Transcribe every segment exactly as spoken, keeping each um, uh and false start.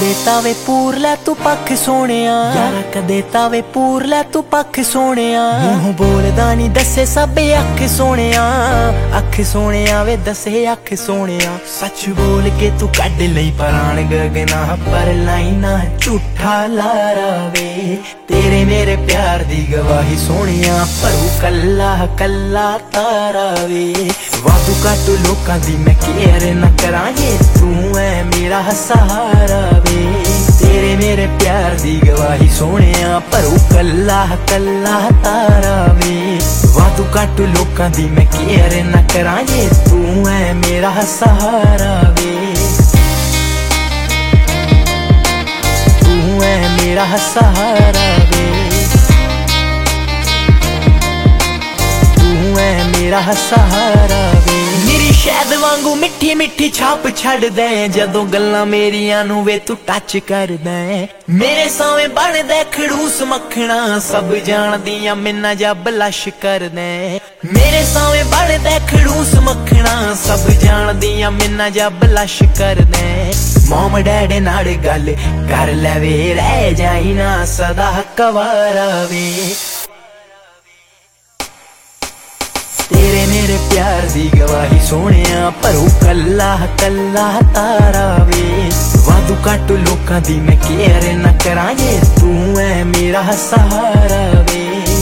कदे तावे पूर लै तू पख सोहणिया यारा कदे तावे पूर लै तू पख सोहणिया मूंह बोलदा नी दसे सबे अख सोहणिया अख सोहणिया वे दसे अख सोहणिया सच बोल के तू कढ लई पराण गगना पर लाइना झूठा लारा वे तेरे मेरे प्यार दी गवाही सोहणिया परू कल्ला कल्ला तारा वे वादू घट लोकां दी मैं केयर न करां जे तू है मेरा सहारा वे तेरे मेरे प्यार दी गवाही सोहणिया परू कल्ला कल्ला तारा वे वादू घट लोकां दी मैं केयर न करां जे तू है मेरा सहारा वे तू है मेरा सहारा वे तू है मेरा सहारा वे मेरी शहद वांगू मिठी मिठी छाप छड़ दे जदों गल्लां मेरियां नू वे तू टच कर दे मेरे सावे बन दे खड़ूस मखना सब जान दियां मिन्ना जा ब्लश कर दे मेरे सावे बन दे खड़ूस मखना सब जान दियां मिन्ना जा ब्लश कर दे मॉम डैडी नाल गल कर ले वे रह जाई ना सदा कवारा वे तेरे मेरे प्यार दी गवाही सोहणिया परू कल्ला कल्ला तारा वे वादू घट लोकां दी मैं केयर न करां जे तू है मेरा सहारा वे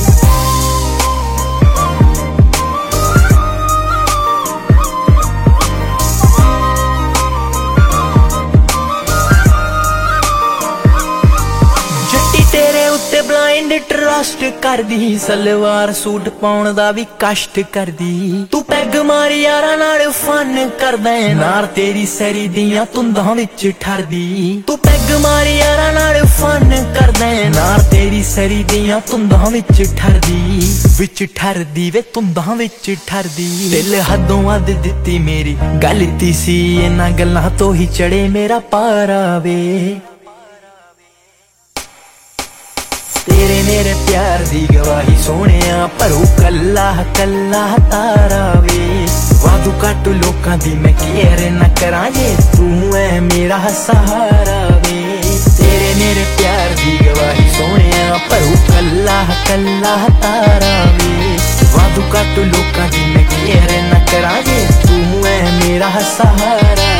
तेरे उत्ते ब्लाइंड ट्रस्ट कर दी सलवार सूट पाउण दा भी कष्ट कर दी तू पैग मार यारा नाल फन करदा ऐ नार तेरी सरी दियां तुंदां विच ठरदी तू पैग मार यारा नाल फन करदा ऐ नार तेरी सरी दियां तुंदां विच ठरदी विच ठरदी वे तुंदां विच ठरदी दिल हदों वध दित्ती मेरी गलती सी इन्हां गल्लां तो ही चढ़े मेरा पारा वे तेरे मेरे प्यार दी गवाही सोहणिया परू कल्ला कल्ला तारा वे वादू घट लोकां दी मैं केयर न करां जे तू है मेरा सहारा वे तेरे मेरे प्यार दी गवाही सोहणिया परू कल्ला कल्ला तारा वे वादू घट लोकां दी मैं केयर न करां जे तू है मेरा सहारा